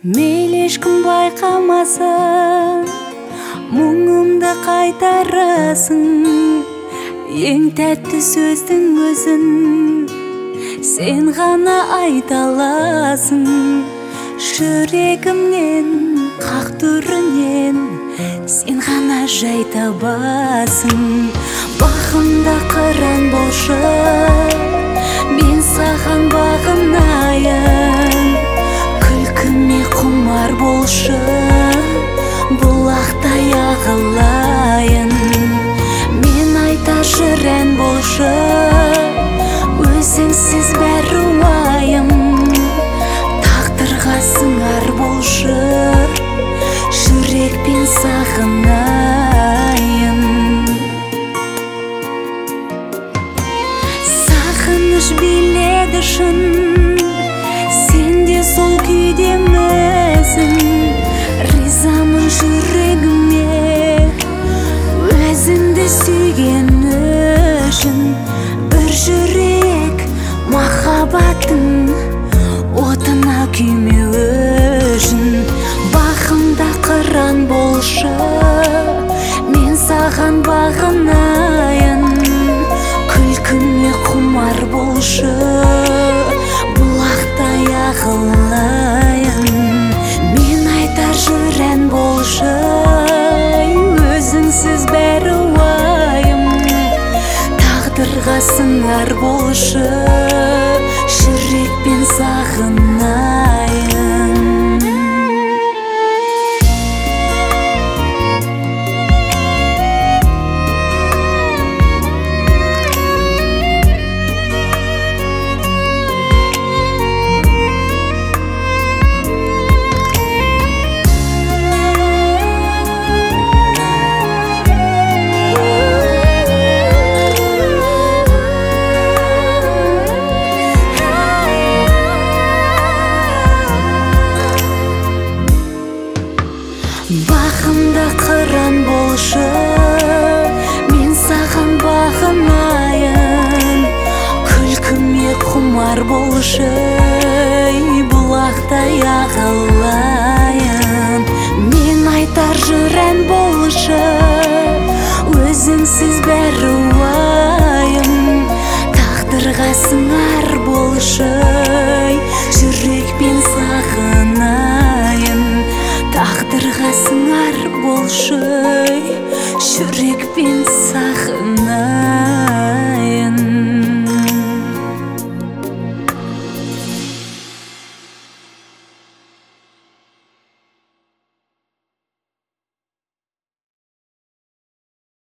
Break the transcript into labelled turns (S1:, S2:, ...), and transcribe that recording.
S1: Мейлі ешкім байқамасын, мұңымды қайтарасың. Ең тәтті сөздің өзін сен ғана айта аласың. Жүрегімнен, қақ түрінен сен ғана жай табасың. Бағымда қыран болшы, мен саған бағынайын. Күлкіме құмар болшы, бұлақтай ағылайын. Мен айта жүр ән болшы, өзіңсіз бәрі уайым. Тағдырға сыңар болшы, жүрекпен сағынайын. Сағыныш биледі шын, сен де сол күйдемісің. Ризамын жүрегіме, өзіңді сүйген үшін. Бір жүрек махаббаттың отына күймеу үшін. Бағымда қыран болшы, мен саған бағынайын. Күлкіме құмар болшы, бұлақтай ағылайын. Мен айтар жүр ән болшы, өзіңсіз бәрі уайым. Тағдырға сыңар болшы, жүрекпен сағынайын. Бағымда қыран болшы, мен саған бағынайын. Күлкіме құмар болшы, бұлақтай ағылайын. Мен айтар жүр ән болшы, өзіңсіз бәрі уайым. Тағдырға сыңар болшы,